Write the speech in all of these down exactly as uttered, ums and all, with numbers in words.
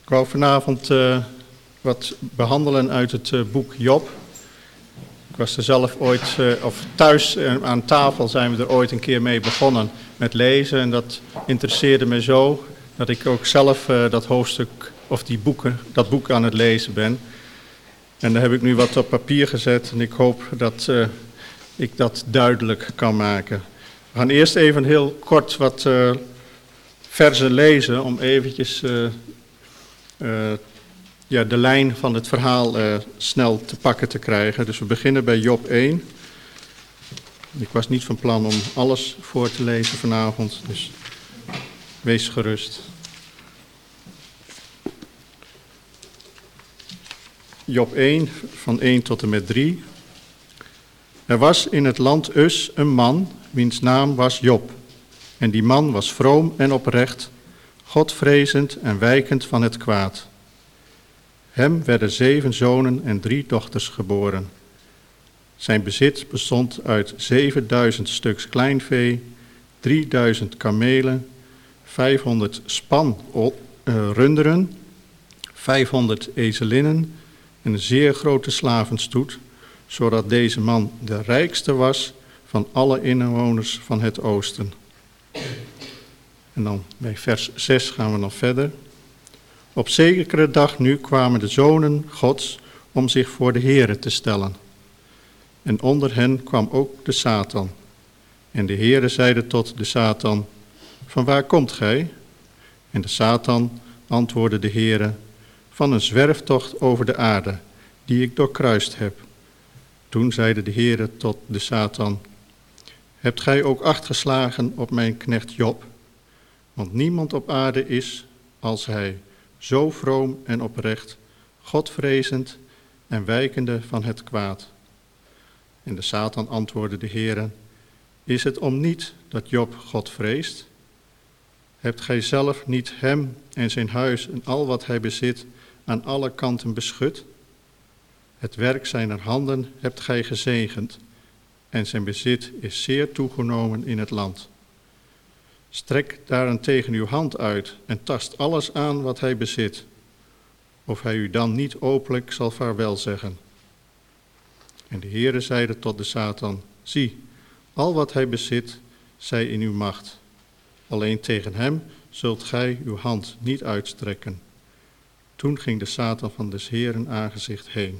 Ik wou vanavond uh, wat behandelen uit het uh, boek Job. Ik was er zelf ooit, uh, of thuis uh, aan tafel zijn we er ooit een keer mee begonnen met lezen. En dat interesseerde me zo, dat ik ook zelf uh, dat hoofdstuk, of die boeken, dat boek aan het lezen ben. En daar heb ik nu wat op papier gezet en ik hoop dat uh, ik dat duidelijk kan maken. We gaan eerst even heel kort wat uh, verzen lezen om eventjes uh, uh, ja, de lijn van het verhaal uh, snel te pakken te krijgen. Dus we beginnen bij Job één. Ik was niet van plan om alles voor te lezen vanavond, dus wees gerust. Job één, van één tot en met drie. Er was in het land Us een man, wiens naam was Job. En die man was vroom en oprecht, godvrezend en wijkend van het kwaad. Hem werden zeven zonen en drie dochters geboren. Zijn bezit bestond uit zevenduizend stuks kleinvee, drieduizend kamelen, vijfhonderd span uh, runderen, vijfhonderd ezelinnen en een zeer grote slavenstoet, zodat deze man de rijkste was van alle inwoners van het oosten. En dan bij vers zes gaan we nog verder. Op zekere dag nu kwamen de zonen Gods om zich voor de Heere te stellen. En onder hen kwam ook de Satan. En de Heere zeide tot de Satan, van waar komt gij? En de Satan antwoordde de Heere, van een zwerftocht over de aarde, die ik doorkruist heb. Toen zeide de Heere tot de Satan, hebt gij ook acht geslagen op mijn knecht Job? Want niemand op aarde is als hij, zo vroom en oprecht, godvrezend en wijkende van het kwaad. En de Satan antwoordde de Heere, is het om niet dat Job God vreest? Hebt gij zelf niet hem en zijn huis en al wat hij bezit aan alle kanten beschut? Het werk zijner handen hebt gij gezegend, en zijn bezit is zeer toegenomen in het land. Strek daarentegen uw hand uit en tast alles aan wat hij bezit, of hij u dan niet openlijk zal vaarwel zeggen. En de Heere zeide tot de Satan, zie, al wat hij bezit, zij in uw macht. Alleen tegen hem zult gij uw hand niet uitstrekken. Toen ging de Satan van des Heeren aangezicht heen.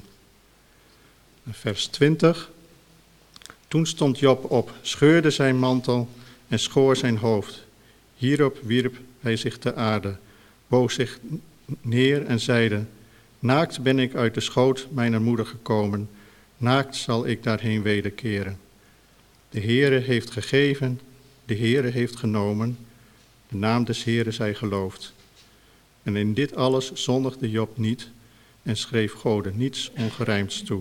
Vers twintig. Toen stond Job op, scheurde zijn mantel en schoor zijn hoofd. Hierop wierp hij zich ter aarde, boog zich neer en zeide, naakt ben ik uit de schoot mijner moeder gekomen, naakt zal ik daarheen wederkeren. De Heere heeft gegeven, de Heere heeft genomen, de naam des Heere zij geloofd. En in dit alles zondigde Job niet en schreef Gode niets ongerijmds toe.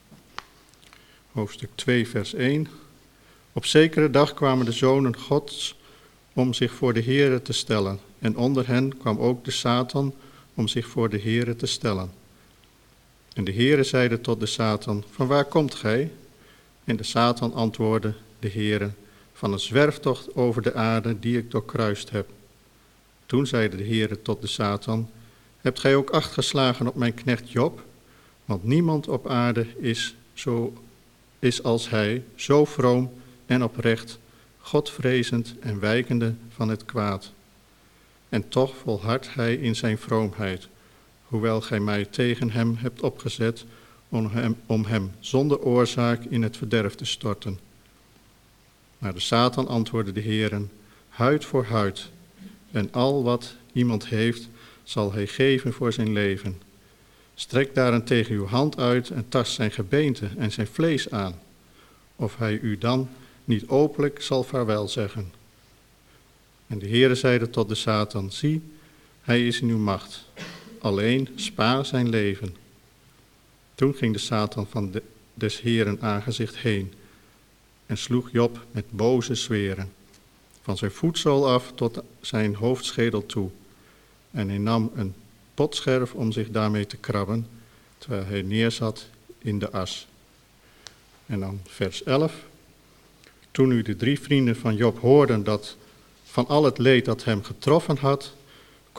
Hoofdstuk twee, vers één. Op zekere dag kwamen de zonen Gods om zich voor de Heere te stellen. En onder hen kwam ook de Satan om zich voor de Heere te stellen. En de Heere zeide tot de Satan, van waar komt gij? En de Satan antwoordde de Heere, van een zwerftocht over de aarde die ik doorkruist heb. Toen zeide de Heere tot de Satan, hebt gij ook acht geslagen op mijn knecht Job? Want niemand op aarde is, zo, is als hij, zo vroom en oprecht, godvrezend en wijkende van het kwaad. En toch volhardt hij in zijn vroomheid, hoewel gij mij tegen hem hebt opgezet om hem, om hem zonder oorzaak in het verderf te storten. Maar de Satan antwoordde de Heere, huid voor huid, en al wat iemand heeft, zal hij geven voor zijn leven. Strek daarentegen uw hand uit en tast zijn gebeente en zijn vlees aan, of hij u dan niet openlijk zal vaarwel zeggen. En de Heere zeide tot de Satan, zie, hij is in uw macht, alleen spaar zijn leven. Toen ging de Satan van de, des Heeren aangezicht heen en sloeg Job met boze zweren, van zijn voetzool af tot zijn hoofdschedel toe. En hij nam een potscherf om zich daarmee te krabben, terwijl hij neerzat in de as. En dan vers elf. Toen nu de drie vrienden van Job hoorden dat van al het leed dat hem getroffen had,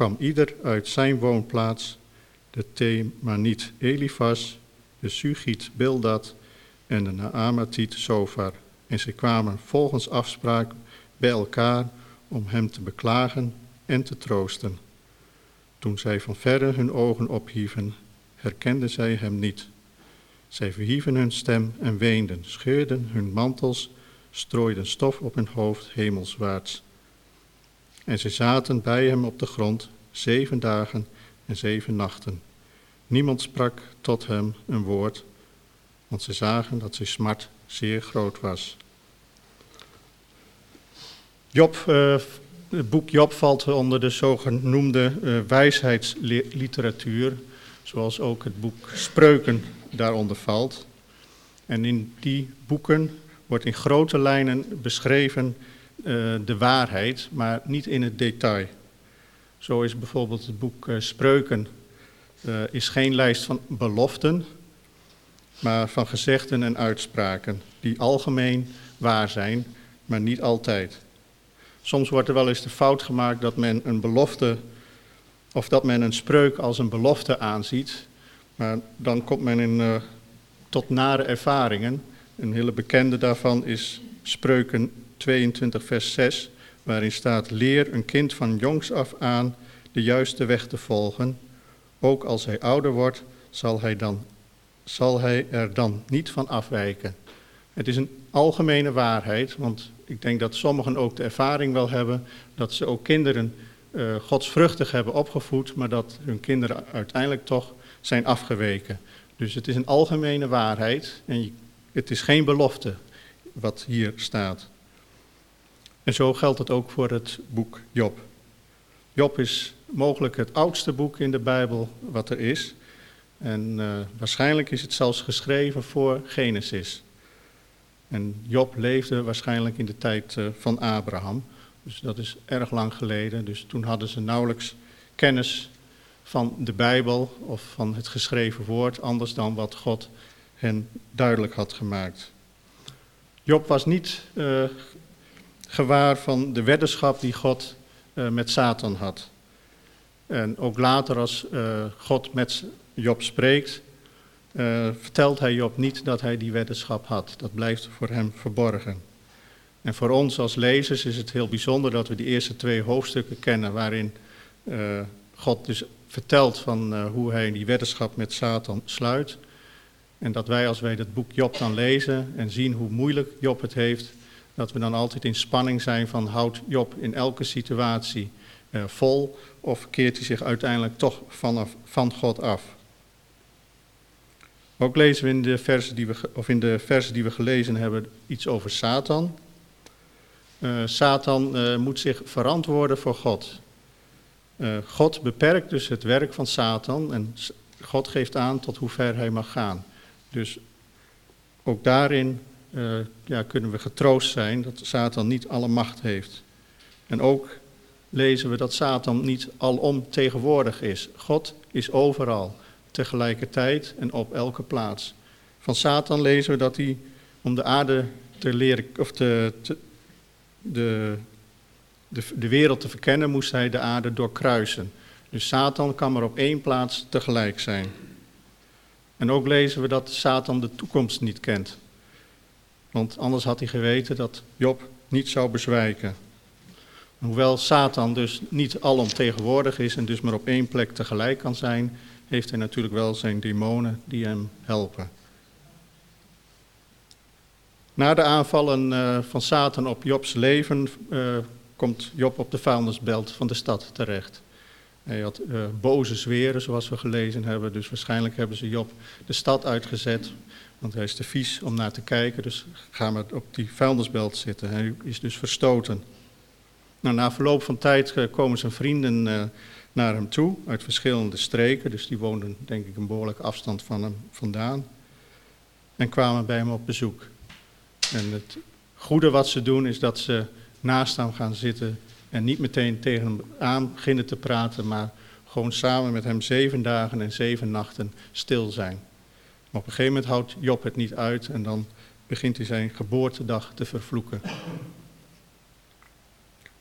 kwam ieder uit zijn woonplaats, de Themaniet Elifas, de Sugiet Bildad en de Naamatiet Zofar. En ze kwamen volgens afspraak bij elkaar om hem te beklagen en te troosten. Toen zij van verre hun ogen ophieven, herkenden zij hem niet. Zij verhieven hun stem en weenden, scheurden hun mantels, strooiden stof op hun hoofd hemelswaarts. En ze zaten bij hem op de grond zeven dagen en zeven nachten. Niemand sprak tot hem een woord, want ze zagen dat zijn smart zeer groot was. Job, uh, het boek Job valt onder de zogenoemde uh, wijsheidsliteratuur, zoals ook het boek Spreuken daaronder valt. En in die boeken wordt in grote lijnen beschreven uh, de waarheid, maar niet in het detail. Zo is bijvoorbeeld het boek uh, Spreuken uh, is geen lijst van beloften, maar van gezegden en uitspraken die algemeen waar zijn, maar niet altijd. Soms wordt er wel eens de fout gemaakt dat men een belofte, of dat men een spreuk als een belofte aanziet, maar dan komt men in, uh, tot nare ervaringen. Een hele bekende daarvan is Spreuken tweeëntwintig vers zes, waarin staat: leer een kind van jongs af aan de juiste weg te volgen. Ook als hij ouder wordt, zal hij, dan, zal hij er dan niet van afwijken. Het is een algemene waarheid, want ik denk dat sommigen ook de ervaring wel hebben dat ze ook kinderen uh, godsvruchtig hebben opgevoed, maar dat hun kinderen uiteindelijk toch zijn afgeweken. Dus het is een algemene waarheid en het is geen belofte wat hier staat. En zo geldt het ook voor het boek Job. Job is mogelijk het oudste boek in de Bijbel wat er is. En uh, waarschijnlijk is het zelfs geschreven voor Genesis. En Job leefde waarschijnlijk in de tijd uh, van Abraham. Dus dat is erg lang geleden. Dus toen hadden ze nauwelijks kennis van de Bijbel of van het geschreven woord, anders dan wat God hen duidelijk had gemaakt. Job was niet uh, gewaar van de weddenschap die God uh, met Satan had. En ook later als uh, God met Job spreekt, uh, vertelt hij Job niet dat hij die weddenschap had. Dat blijft voor hem verborgen. En voor ons als lezers is het heel bijzonder dat we die eerste twee hoofdstukken kennen, waarin uh, God dus vertelt van uh, hoe hij die weddenschap met Satan sluit. En dat wij als wij dat boek Job dan lezen en zien hoe moeilijk Job het heeft, dat we dan altijd in spanning zijn van houdt Job in elke situatie uh, vol of keert hij zich uiteindelijk toch vanaf, van God af. Ook lezen we in de versen die we, of in de versen die we gelezen hebben iets over Satan. Uh, Satan uh, moet zich verantwoorden voor God. Uh, God beperkt dus het werk van Satan en God geeft aan tot hoe ver hij mag gaan. Dus ook daarin uh, ja, kunnen we getroost zijn dat Satan niet alle macht heeft. En ook lezen we dat Satan niet alom tegenwoordig is. God is overal, tegelijkertijd en op elke plaats. Van Satan lezen we dat hij, om de aarde te leren, of te, te, de, de, de wereld te verkennen, moest hij de aarde doorkruisen. Dus Satan kan maar op één plaats tegelijk zijn. En ook lezen we dat Satan de toekomst niet kent. Want anders had hij geweten dat Job niet zou bezwijken. Hoewel Satan dus niet alomtegenwoordig is en dus maar op één plek tegelijk kan zijn, heeft hij natuurlijk wel zijn demonen die hem helpen. Na de aanvallen uh, van Satan op Jobs leven uh, komt Job op de vuilnisbelt van de stad terecht. Hij had uh, boze zweren, zoals we gelezen hebben, dus waarschijnlijk hebben ze Job de stad uitgezet, want hij is te vies om naar te kijken, dus ga maar op die vuilnisbelt zitten. Hij is dus verstoten. Nou, na verloop van tijd uh, komen zijn vrienden uh, naar hem toe, uit verschillende streken, dus die woonden denk ik een behoorlijke afstand van hem vandaan, en kwamen bij hem op bezoek. En het goede wat ze doen is dat ze naast hem gaan zitten en niet meteen tegen hem aan beginnen te praten, maar gewoon samen met hem zeven dagen en zeven nachten stil zijn. Maar op een gegeven moment houdt Job het niet uit en dan begint hij zijn geboortedag te vervloeken.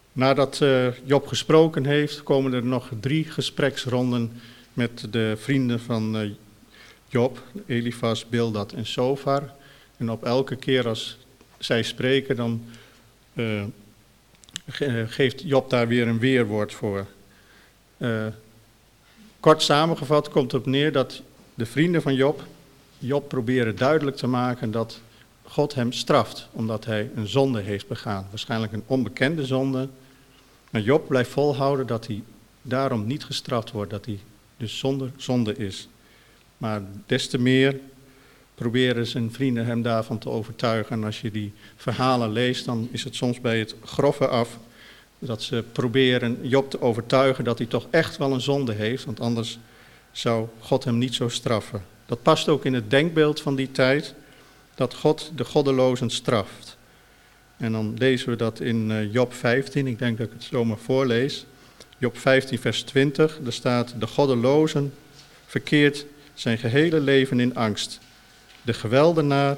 Nadat uh, Job gesproken heeft, komen er nog drie gespreksronden met de vrienden van uh, Job, Elifas, Bildad en Zofar. En op elke keer als zij spreken, dan uh, ge- geeft Job daar weer een weerwoord voor. Uh, kort samengevat komt het op neer dat de vrienden van Job, Job proberen duidelijk te maken dat God hem straft, omdat hij een zonde heeft begaan. Waarschijnlijk een onbekende zonde. Maar Job blijft volhouden dat hij daarom niet gestraft wordt, dat hij dus zonder zonde is. Maar des te meer proberen zijn vrienden hem daarvan te overtuigen. En als je die verhalen leest, dan is het soms bij het grove af dat ze proberen Job te overtuigen dat hij toch echt wel een zonde heeft, want anders zou God hem niet zo straffen. Dat past ook in het denkbeeld van die tijd, dat God de goddelozen straft. En dan lezen we dat in Job vijftien, ik denk dat ik het zomaar voorlees. Job vijftien vers twintig, daar staat: de goddelozen verkeert zijn gehele leven in angst. De geweldenaar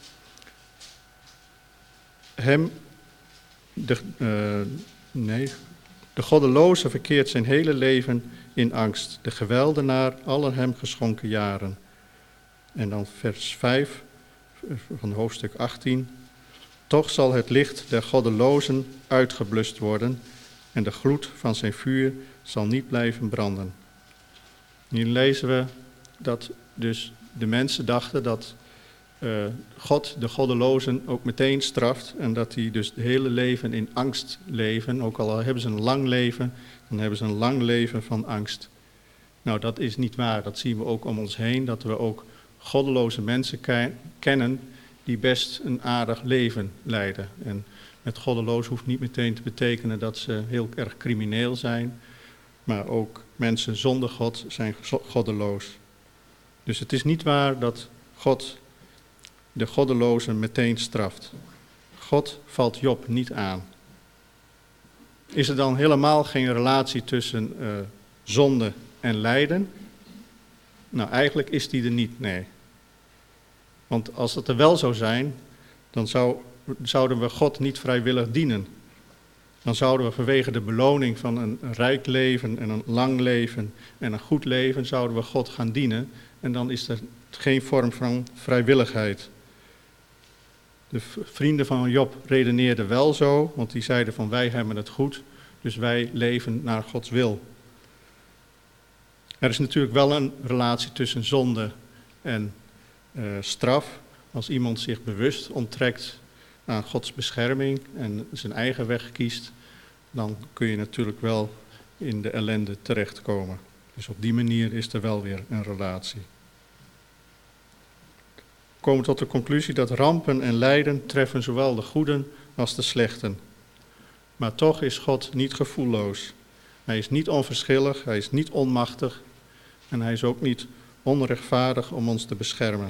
hem, de, uh, nee, de goddeloze verkeert zijn hele leven in angst. De geweldenaar alle hem geschonken jaren. En dan vers vijf van hoofdstuk achttien. Toch zal het licht der goddelozen uitgeblust worden en de gloed van zijn vuur zal niet blijven branden. Hier lezen we dat dus de mensen dachten dat uh, God de goddelozen ook meteen straft en dat die dus het hele leven in angst leven. Ook al hebben ze een lang leven, dan hebben ze een lang leven van angst. Nou, dat is niet waar. Dat zien we ook om ons heen, dat we ook goddeloze mensen ke- kennen die best een aardig leven leiden. En met goddeloos hoeft niet meteen te betekenen dat ze heel erg crimineel zijn, maar ook mensen zonder God zijn goddeloos. Dus het is niet waar dat God de goddelozen meteen straft. God valt Job niet aan. Is er dan helemaal geen relatie tussen uh, zonde en lijden? Nou, eigenlijk is die er niet, nee. Want als dat er wel zou zijn, dan zou, zouden we God niet vrijwillig dienen. Dan zouden we vanwege de beloning van een rijk leven en een lang leven en een goed leven, zouden we God gaan dienen. En dan is er geen vorm van vrijwilligheid. De vrienden van Job redeneerden wel zo, want die zeiden van wij hebben het goed, dus wij leven naar Gods wil. Er is natuurlijk wel een relatie tussen zonde en uh, straf. Als iemand zich bewust onttrekt aan Gods bescherming en zijn eigen weg kiest, dan kun je natuurlijk wel in de ellende terechtkomen. Dus op die manier is er wel weer een relatie. We komen tot de conclusie dat rampen en lijden treffen zowel de goeden als de slechten. Maar toch is God niet gevoelloos. Hij is niet onverschillig, hij is niet onmachtig en hij is ook niet onrechtvaardig om ons te beschermen.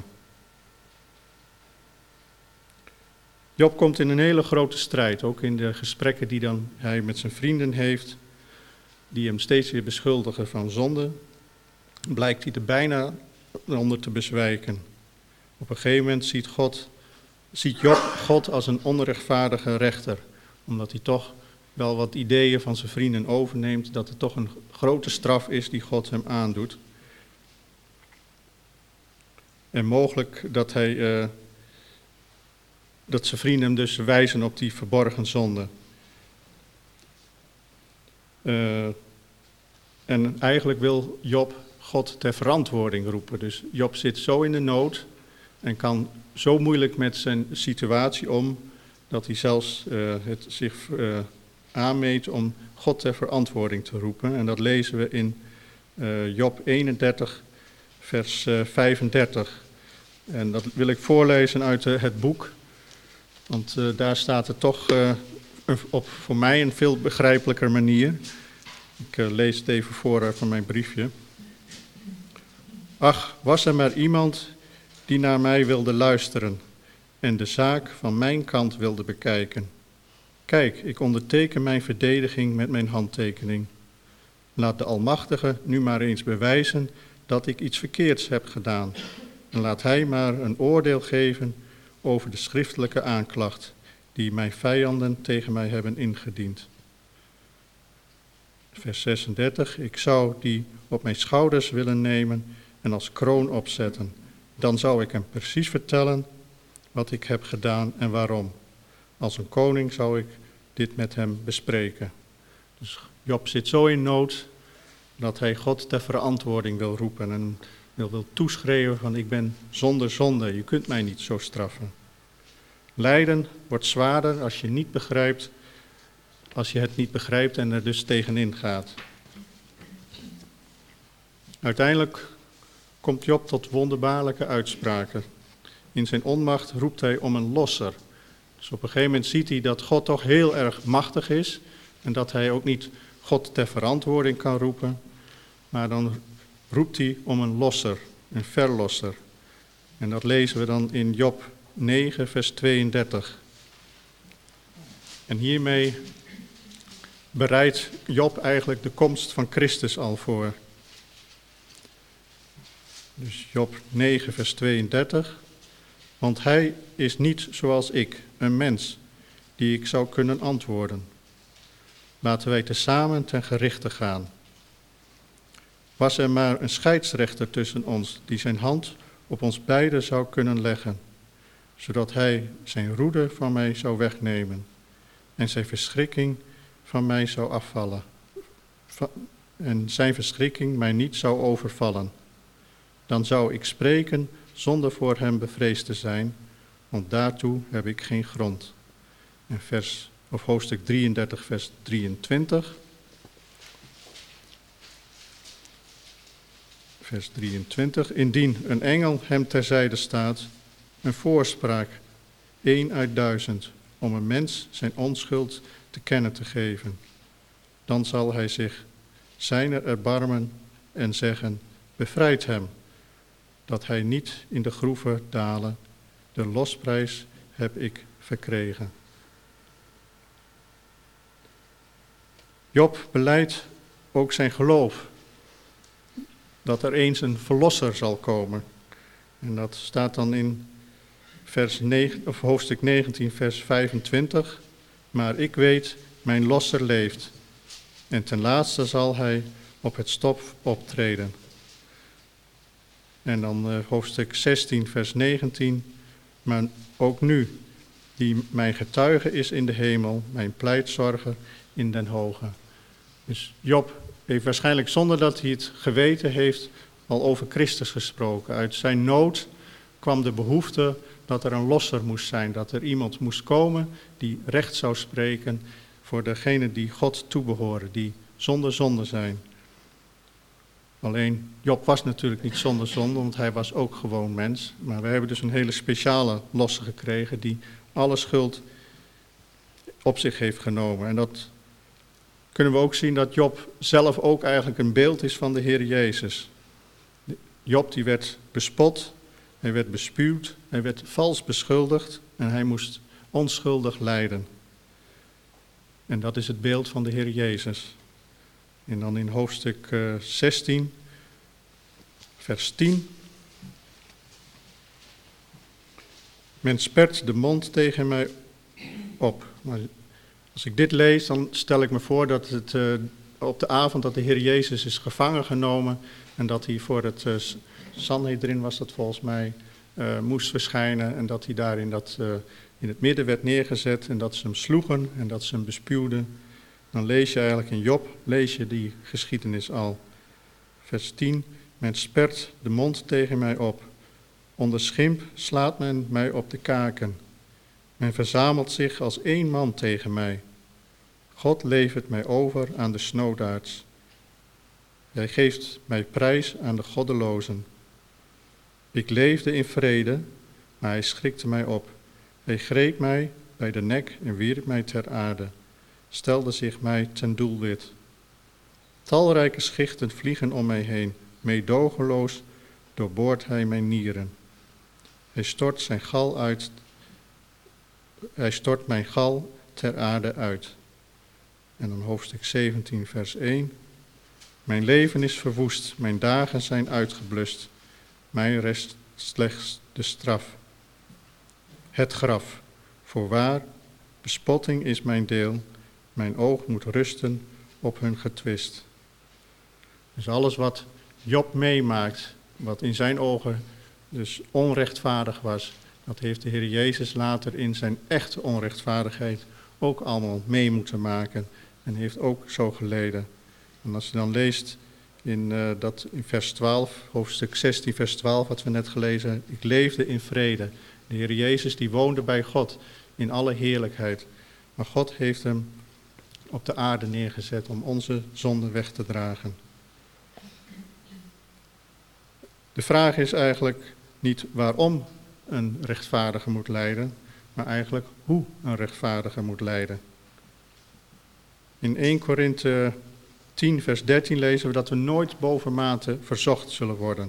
Job komt in een hele grote strijd, ook in de gesprekken die dan hij met zijn vrienden heeft, die hem steeds weer beschuldigen van zonde, blijkt hij er bijna onder te bezwijken. Op een gegeven moment ziet, God, ziet Job God als een onrechtvaardige rechter, omdat hij toch wel wat ideeën van zijn vrienden overneemt, dat het toch een grote straf is die God hem aandoet. En mogelijk dat hij... Uh, dat zijn vrienden hem dus wijzen op die verborgen zonde. Uh, en eigenlijk wil Job God ter verantwoording roepen. Dus Job zit zo in de nood en kan zo moeilijk met zijn situatie om, dat hij zelfs uh, het zich uh, aanmeet om God ter verantwoording te roepen. En dat lezen we in uh, Job eenendertig, vers uh, vijfendertig. En dat wil ik voorlezen uit uh, het boek. Want uh, daar staat het toch uh, op voor mij een veel begrijpelijker manier. Ik uh, lees het even voor uh, van mijn briefje. Ach, was er maar iemand die naar mij wilde luisteren en de zaak van mijn kant wilde bekijken. Kijk, ik onderteken mijn verdediging met mijn handtekening. Laat de Almachtige nu maar eens bewijzen dat ik iets verkeerds heb gedaan. En laat hij maar een oordeel geven over de schriftelijke aanklacht die mijn vijanden tegen mij hebben ingediend. Vers zesendertig, ik zou die op mijn schouders willen nemen en als kroon opzetten. Dan zou ik hem precies vertellen wat ik heb gedaan en waarom. Als een koning zou ik dit met hem bespreken. Dus Job zit zo in nood dat hij God ter verantwoording wil roepen en wil, wil toeschreeuwen van ik ben zonder zonde, je kunt mij niet zo straffen. Lijden wordt zwaarder als je niet begrijpt, als je het niet begrijpt en er dus tegenin gaat. Uiteindelijk komt Job tot wonderbaarlijke uitspraken. In zijn onmacht roept hij om een losser. Dus op een gegeven moment ziet hij dat God toch heel erg machtig is en dat hij ook niet God ter verantwoording kan roepen, maar dan roept hij om een losser, een verlosser. En dat lezen we dan in Job negen, vers tweeëndertig. En hiermee bereidt Job eigenlijk de komst van Christus al voor. Dus Job negen, vers tweeëndertig. Want hij is niet zoals ik, een mens, die ik zou kunnen antwoorden. Laten wij tezamen ten gerichte gaan. Was er maar een scheidsrechter tussen ons, die zijn hand op ons beiden zou kunnen leggen, zodat hij zijn roede van mij zou wegnemen en zijn verschrikking van mij zou afvallen, en zijn verschrikking mij niet zou overvallen. Dan zou ik spreken zonder voor hem bevreesd te zijn, want daartoe heb ik geen grond. En vers, of hoofdstuk drieëndertig, vers drieëntwintig. Vers drieëntwintig. Indien een engel hem terzijde staat, een voorspraak, één uit duizend, om een mens zijn onschuld te kennen te geven, dan zal hij zich zijner erbarmen en zeggen, bevrijd hem, dat hij niet in de groeve dalen, de losprijs heb ik verkregen. Job belijdt ook zijn geloof, dat er eens een verlosser zal komen. En dat staat dan in vers negen, of hoofdstuk negentien, vers vijfentwintig. Maar ik weet, mijn losser leeft. En ten laatste zal hij op het stof optreden. En dan uh, hoofdstuk zestien, vers negentien. Maar ook nu, die mijn getuige is in de hemel, mijn pleitzorger in den hoge. Dus Job heeft waarschijnlijk zonder dat hij het geweten heeft al over Christus gesproken. Uit zijn nood kwam de behoefte dat er een losser moest zijn, dat er iemand moest komen die recht zou spreken voor degenen die God toebehoren, die zonder zonde zijn. Alleen Job was natuurlijk niet zonder zonde, want hij was ook gewoon mens. Maar we hebben dus een hele speciale losser gekregen die alle schuld op zich heeft genomen. En dat kunnen we ook zien dat Job zelf ook eigenlijk een beeld is van de Heer Jezus. Job die werd bespot, hij werd bespuwd, hij werd vals beschuldigd en hij moest onschuldig lijden. En dat is het beeld van de Heer Jezus. En dan in hoofdstuk uh, zestien, vers tien. Men spert de mond tegen mij op. Maar als ik dit lees, dan stel ik me voor dat het uh, op de avond dat de Heer Jezus is gevangen genomen en dat hij voor het uh, Sanhedrin, was dat volgens mij, uh, moest verschijnen en dat hij daar in, dat, uh, in het midden werd neergezet en dat ze hem sloegen en dat ze hem bespuwden. Dan lees je eigenlijk in Job, lees je die geschiedenis al. Vers tien, men spert de mond tegen mij op. Onder schimp slaat men mij op de kaken. Men verzamelt zich als één man tegen mij. God levert mij over aan de snoodaards. Hij geeft mij prijs aan de goddelozen. Ik leefde in vrede, maar hij schrikte mij op. Hij greep mij bij de nek en wierp mij ter aarde. Stelde zich mij ten doelwit. Talrijke schichten vliegen om mij heen. Meedogenloos doorboort hij mijn nieren. Hij stort zijn gal uit. Hij stort mijn gal ter aarde uit. En dan hoofdstuk zeventien, vers één. Mijn leven is verwoest, mijn dagen zijn uitgeblust. Mij rest slechts de straf. Het graf. Voorwaar, bespotting is mijn deel. Mijn oog moet rusten op hun getwist. Dus alles wat Job meemaakt, wat in zijn ogen dus onrechtvaardig was, dat heeft de Heer Jezus later in zijn echte onrechtvaardigheid ook allemaal mee moeten maken en heeft ook zo geleden. En als je dan leest in, uh, dat in vers twaalf, hoofdstuk zestien, vers twaalf, wat we net gelezen hebben, ik leefde in vrede. De Heer Jezus die woonde bij God in alle heerlijkheid. Maar God heeft hem op de aarde neergezet om onze zonde weg te dragen. De vraag is eigenlijk niet waarom een rechtvaardige moet lijden, maar eigenlijk hoe een rechtvaardige moet lijden. In eerste Korinthe tien vers dertien lezen we dat we nooit bovenmate verzocht zullen worden.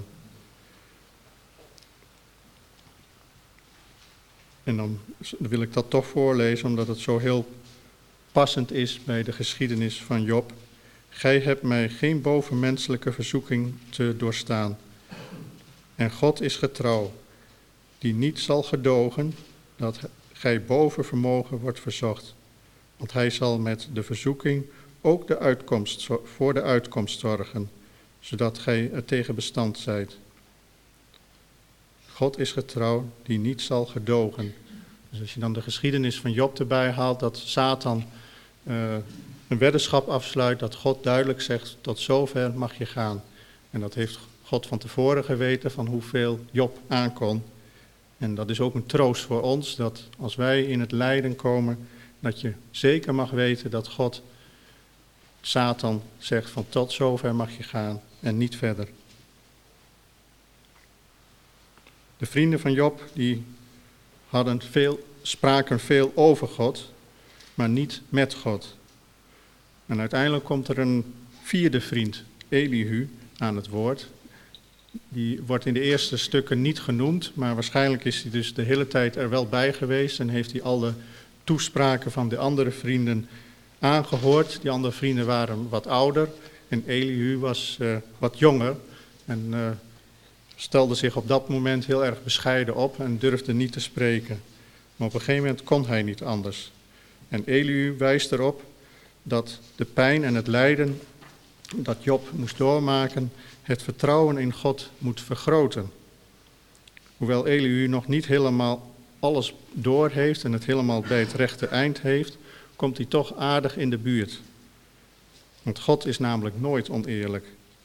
En dan wil ik dat toch voorlezen, omdat het zo heel passend is bij de geschiedenis van Job. Gij hebt mij geen bovenmenselijke verzoeking te doorstaan. En God is getrouw, die niet zal gedogen dat gij boven vermogen wordt verzocht. Want hij zal met de verzoeking ook de uitkomst, voor de uitkomst zorgen, zodat gij er tegen bestand zijt. God is getrouw, die niet zal gedogen. Dus als je dan de geschiedenis van Job erbij haalt, dat Satan uh, een weddenschap afsluit, dat God duidelijk zegt, tot zover mag je gaan. En dat heeft God van tevoren geweten van hoeveel Job aankon. En dat is ook een troost voor ons, dat als wij in het lijden komen, dat je zeker mag weten dat God Satan zegt van tot zover mag je gaan en niet verder. De vrienden van Job die hadden veel, spraken veel over God, maar niet met God. En uiteindelijk komt er een vierde vriend, Elihu, aan het woord. Die wordt in de eerste stukken niet genoemd, maar waarschijnlijk is hij dus de hele tijd er wel bij geweest en heeft hij alle toespraken van de andere vrienden aangehoord. Die andere vrienden waren wat ouder en Elihu was uh, wat jonger en uh, stelde zich op dat moment heel erg bescheiden op en durfde niet te spreken. Maar op een gegeven moment kon hij niet anders. En Elihu wijst erop dat de pijn en het lijden dat Job moest doormaken, het vertrouwen in God moet vergroten. Hoewel Elihu nog niet helemaal alles door heeft en het helemaal bij het rechte eind heeft, komt hij toch aardig in de buurt. Want God is namelijk nooit oneerlijk.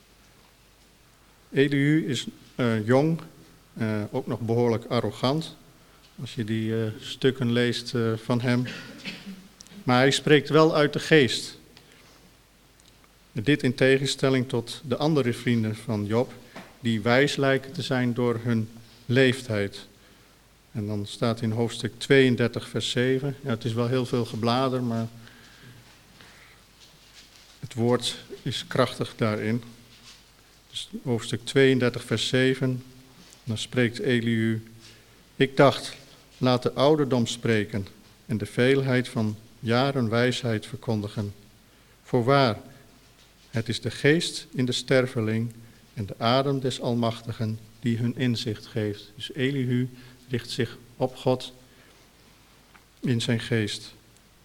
Elihu is uh, jong, uh, ook nog behoorlijk arrogant, als je die uh, stukken leest uh, van hem. Maar hij spreekt wel uit de geest. Dit in tegenstelling tot de andere vrienden van Job, die wijs lijken te zijn door hun leeftijd. En dan staat in hoofdstuk tweeëndertig vers zeven, ja, het is wel heel veel geblader, maar het woord is krachtig daarin. Dus hoofdstuk tweeëndertig vers zeven, dan spreekt Elihu, ik dacht, laat de ouderdom spreken en de veelheid van jaren wijsheid verkondigen. Voorwaar, het is de geest in de sterveling en de adem des Almachtigen die hun inzicht geeft. Dus Elihu richt zich op God in zijn geest.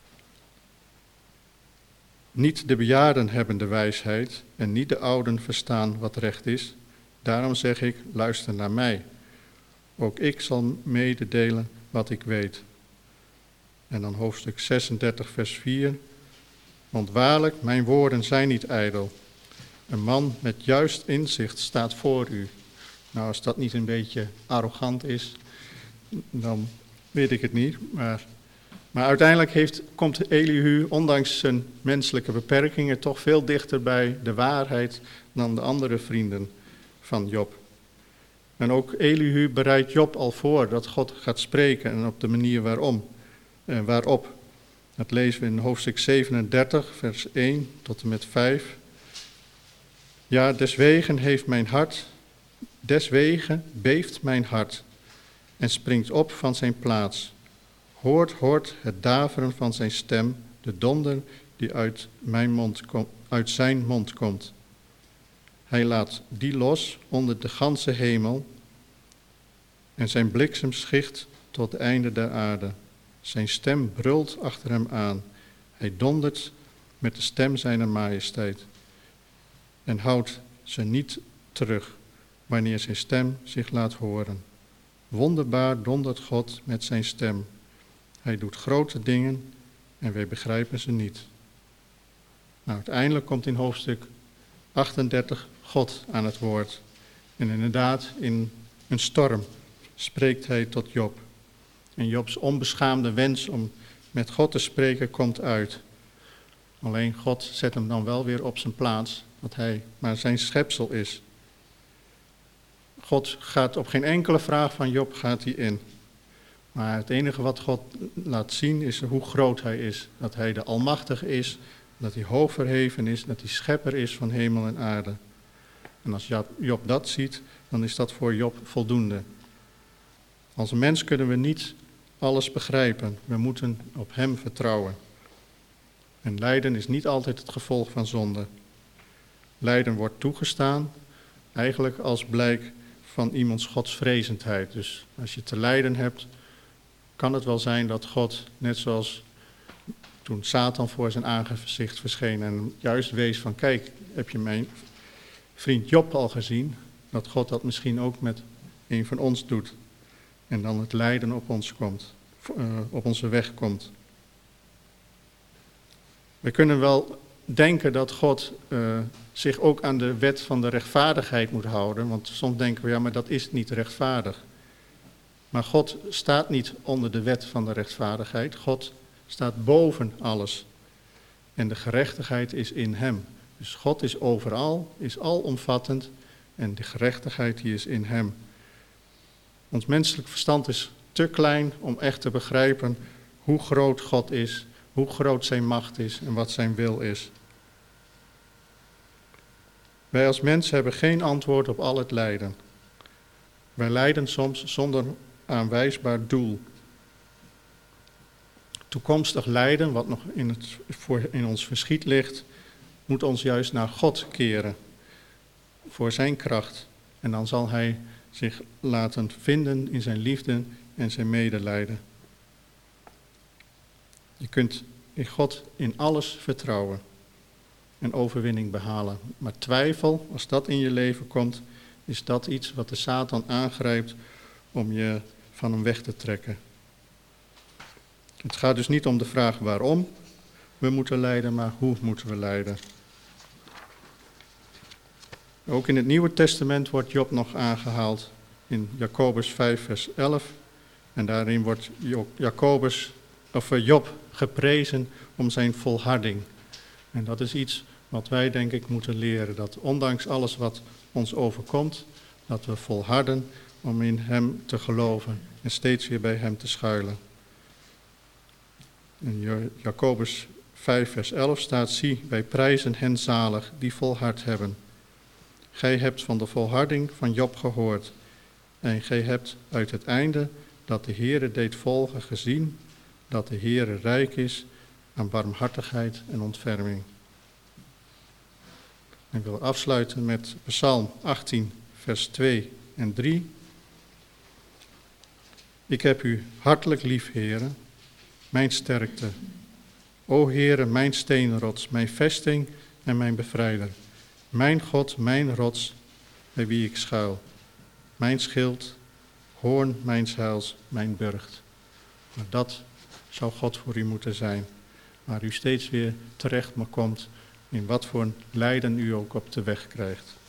Niet de bejaarden hebben de wijsheid en niet de ouden verstaan wat recht is. Daarom zeg ik, luister naar mij. Ook ik zal mededelen wat ik weet. En dan hoofdstuk zesendertig vers vier. Want waarlijk, mijn woorden zijn niet ijdel. Een man met juist inzicht staat voor u. Nou, als dat niet een beetje arrogant is, dan weet ik het niet. Maar, maar uiteindelijk heeft, komt Elihu, ondanks zijn menselijke beperkingen, toch veel dichter bij de waarheid dan de andere vrienden van Job. En ook Elihu bereidt Job al voor dat God gaat spreken en op de manier waarom, eh, waarop. Dat lezen we in hoofdstuk zevenendertig, vers één tot en met vijf. Ja, deswegen heeft mijn hart, deswegen beeft mijn hart en springt op van zijn plaats. Hoort, hoort het daveren van zijn stem, de donder die uit, mijn mond kom, uit zijn mond komt. Hij laat die los onder de ganse hemel en zijn bliksem schicht tot het einde der aarde. Zijn stem brult achter hem aan. Hij dondert met de stem zijner majesteit en houdt ze niet terug wanneer zijn stem zich laat horen. Wonderbaar dondert God met zijn stem. Hij doet grote dingen en wij begrijpen ze niet. Nou, uiteindelijk komt in hoofdstuk achtendertig God aan het woord. En inderdaad, in een storm spreekt hij tot Job. En Jobs onbeschaamde wens om met God te spreken komt uit. Alleen God zet hem dan wel weer op zijn plaats, dat hij maar zijn schepsel is. God gaat op geen enkele vraag van Job gaat hij in. Maar het enige wat God laat zien is hoe groot hij is. Dat hij de Almachtige is, dat hij hoog verheven is, dat hij schepper is van hemel en aarde. En als Job dat ziet, dan is dat voor Job voldoende. Als mens kunnen we niet alles begrijpen. We moeten op hem vertrouwen. En lijden is niet altijd het gevolg van zonde. Lijden wordt toegestaan, eigenlijk als blijk van iemands godsvrezendheid. Dus als je te lijden hebt, kan het wel zijn dat God, net zoals toen Satan voor zijn aangezicht verscheen en juist wees van, kijk, heb je mijn vriend Job al gezien, dat God dat misschien ook met een van ons doet. En dan het lijden op ons komt, uh, op onze weg komt. We kunnen wel denken dat God uh, zich ook aan de wet van de rechtvaardigheid moet houden, want soms denken we, ja, maar dat is niet rechtvaardig. Maar God staat niet onder de wet van de rechtvaardigheid. God staat boven alles. En de gerechtigheid is in hem. Dus God is overal, is alomvattend en de gerechtigheid die is in hem. Ons menselijk verstand is te klein om echt te begrijpen hoe groot God is, hoe groot zijn macht is en wat zijn wil is. Wij als mensen hebben geen antwoord op al het lijden. Wij lijden soms zonder aanwijsbaar doel. Toekomstig lijden, wat nog in, het, voor, in ons verschiet ligt, moet ons juist naar God keren. Voor zijn kracht. En dan zal hij zich laten vinden in zijn liefde en zijn medelijden. Je kunt in God in alles vertrouwen en overwinning behalen. Maar twijfel, als dat in je leven komt, is dat iets wat de Satan aangrijpt om je van hem weg te trekken. Het gaat dus niet om de vraag waarom we moeten lijden, maar hoe moeten we lijden. Ook in het Nieuwe Testament wordt Job nog aangehaald in Jacobus vijf vers elf. En daarin wordt Jacobus, of Job geprezen om zijn volharding. En dat is iets wat wij denk ik moeten leren. Dat ondanks alles wat ons overkomt, dat we volharden om in hem te geloven en steeds weer bij hem te schuilen. In Jacobus vijf vers elf staat, zie, wij prijzen hen zalig die volhard hebben. Gij hebt van de volharding van Job gehoord. En gij hebt uit het einde dat de Heere deed volgen gezien, dat de Heere rijk is aan barmhartigheid en ontferming. Ik wil afsluiten met Psalm achttien vers twee en drie. Ik heb u hartelijk lief, Heere, mijn sterkte. O Heere, mijn steenrots, mijn vesting en mijn bevrijder. Mijn God, mijn rots, bij wie ik schuil. Mijn schild, hoorn mijns heils, mijn burcht. Maar dat zou God voor u moeten zijn. Waar u steeds weer terecht maar komt in wat voor lijden u ook op de weg krijgt.